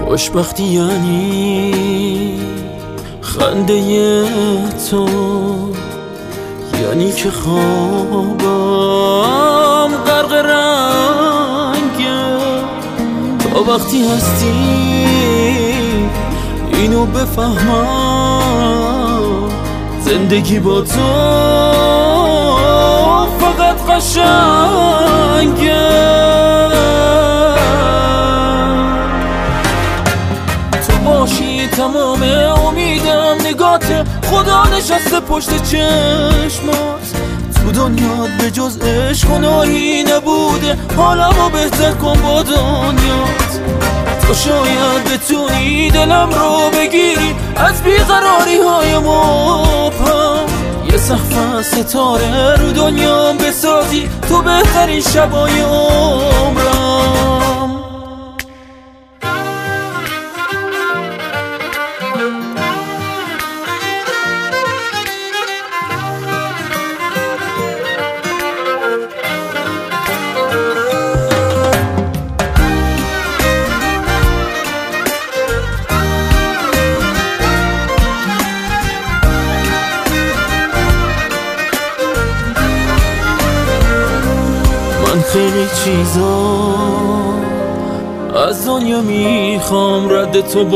خوشبختی یعنی خنده تو، یعنی که خوابم غرق رنگه. تا وقتی هستی اینو بفهمم، زندگی با تو فقط قشنگه. تو باشی تمام امیدم، نگات خدا نشسته پشت چشمات. تو دنیات به جز عشق گناهی نبوده، حالمو بهتر کن با دنیات. تو شاید بتونی دلم رو بگیری از بیقراری های مبهم. یه سقف ستاره رو دنیام بسازی، تو بهترین شبای عمرم. خیلی چیزا از دنیا میخوام، رد تو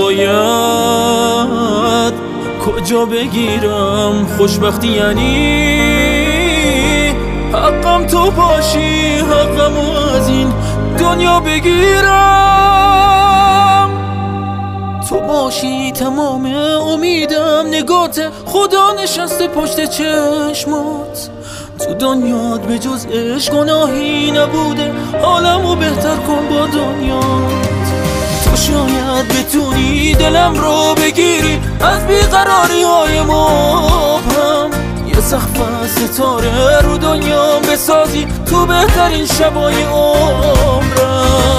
باید کجا بگیرم؟ خوشبختی یعنی حقم تو باشی، حقمو از این دنیا بگیرم. تو باشی تمام امیدم، نگات خدا نشسته پشت چشمات. تو دنیات به جز عشق گناهی نبوده، حالمو بهتر کن با دنیات. تو شاید بتونی دلم رو بگیری از بیقراری های مبهم. یه سقف ستاره رو دنیام بسازی، تو بهترین شبای عمرم.